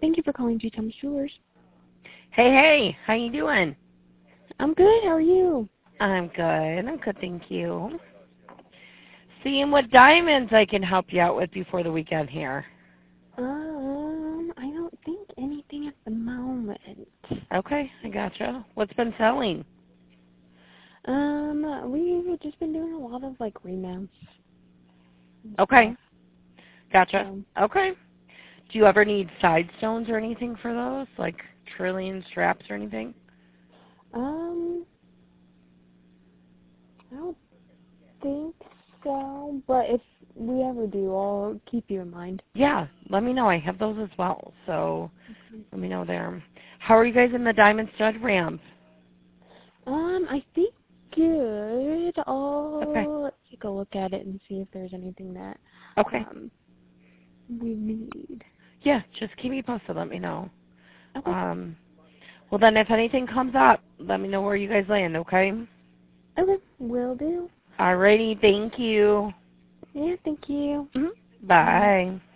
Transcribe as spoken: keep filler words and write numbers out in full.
Thank you for calling G. Thomas Jewelers. Hey, hey, how you doing? I'm good. How are you? I'm good. I'm good, thank you. Seeing what diamonds I can help you out with before the weekend here. Um, I don't think anything at the moment. Okay, I gotcha. What's been selling? Um, we've just been doing a lot of like remounts. and Okay, stuff, gotcha. so. Okay. Do you ever need side stones or anything for those, like trillion straps or anything? Um, I don't think so, but if we ever do, I'll keep you in mind. Yeah, let me know. I have those as well, so let me know there. How are you guys in the diamond stud ramp? Um, I think good. Okay. I'll take a look at it and see if there's anything that Okay. um we need. Yeah, just keep me posted. Let me know. Okay. Um, well, then if anything comes up, let me know where you guys land, okay? Okay. Will do. Alrighty, thank you. Yeah, thank you. Mhm. Bye. Bye.